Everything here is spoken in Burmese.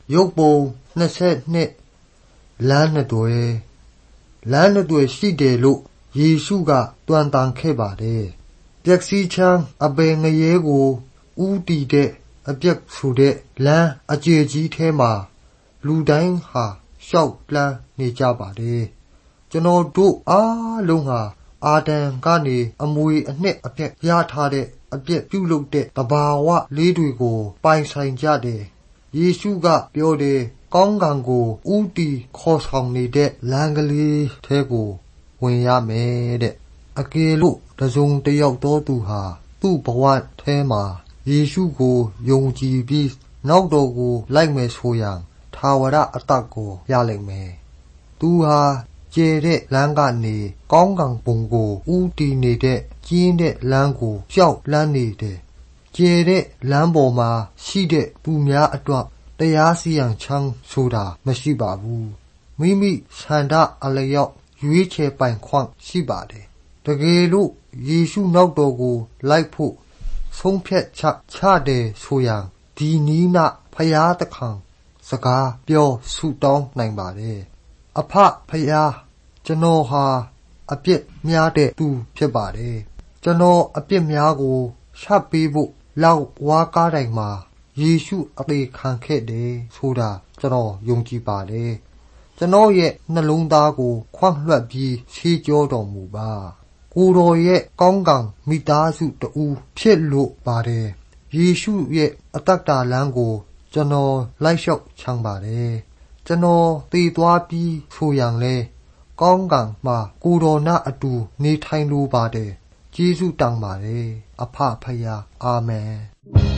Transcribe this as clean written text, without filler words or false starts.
ရုပ်ပုံ22လမ်းနှစ်တွယ်လမ်းနှစ်တွယ်ရှိတယ်လို့ယေရှုကတွင်တန်ခဲ့ပါတယ်ပျက်စီးချမ်းအပင်ငရဲကိုဥတီတဲ့အပြက်ဆိုတဲ့လမ်းအကျယ်ကြီးထဲမှာလူတိုင်းဟာရှောက်လန်းနေကြပါတယ်ကျွန်တော်တို့အားလုံးဟာအာဒံကနေအမွေအနှစ်အပြက်ရထားတဲ့အပြက်ပြုလုပ်တဲ့တဘာဝလေးတွေကိုပိုင်ဆိုင်ကြတယ်ယေရှုကပြောတယ်ကောင်းကံကိုဥတီခေါ်ဆောင်နေတဲ့လမ်းကလေးထဲကိုဝင်ရမယ်တဲ့အကယ်လို့တစုံတစ်ယောက်သောသူဟာသူ့ဘဝထဲမှာယေရှုကိုယုံကြည်ပြီးနောက်တော်ကိုလိုက်မယ်ဆိုရင်ထာဝရအသက်ကိုရလိမ့်မယ်သူဟာကျဲတဲ့လမ်းကနေကောင်းကံဘုံကိုဥတီနေတဲ့ကျင်းတဲ့လမ်းကိုကြောက်လန်းနေတယ်ကျဲတဲ့လမ်းပေါ်မှာရှိတဲ့သူများအတွက်တရားစီရင်ချမ်းဆိုတာမရှိပါဘူးမိမိဆန္ဒအလျောက်ရွေးချယ်ပိုင်ခွင့်ရှိပါတယ်တကယ်လို့ယေရှုနောက်တော်ကိုလိုက်ဖို့ဆုံးဖြတ်ချက်ချတယ်ဆိုရင်ဒီနီးနာဖယားတခံစကားပြောဆုတောင်းနိုင်ပါတယ်အဖဖယားကျွန်တော်ဟာအပြစ်များတဲ့သူဖြစ်ပါတယ်ကျွန်တော်အပြစ်များကိုရှပ်ပေးဖို့လောက်ဝါကားတိုင်းမှာယေရှုအသေးခံခဲ့တယ်ဆိုတာကျွန်တော်ယုံကြည်ပါတယ်ကျွန်တော်ရဲ့နှလုံးသားကိုခွန့်လွှတ်ပြီးရှေးကြောတော်မူပါကိုယ်တော်ရဲ့ကောင်းကံမိသားစုတူဖြစ်လို့ပါတယ်ယေရှုရဲ့အသက်တာလမ်းကိုကျွန်တော်လိုက်လျှောက်ချမ်းပါတယ်ကျွန်တော်တည်သွားပြီးဆိုရင်လေကောင်းကံမှာကိုယ်တော်နဲ့အတူနေထိုင်လိုပါတယ်ကျေးဇူးတောင်းပါတယ်အဖဖယားအာမင်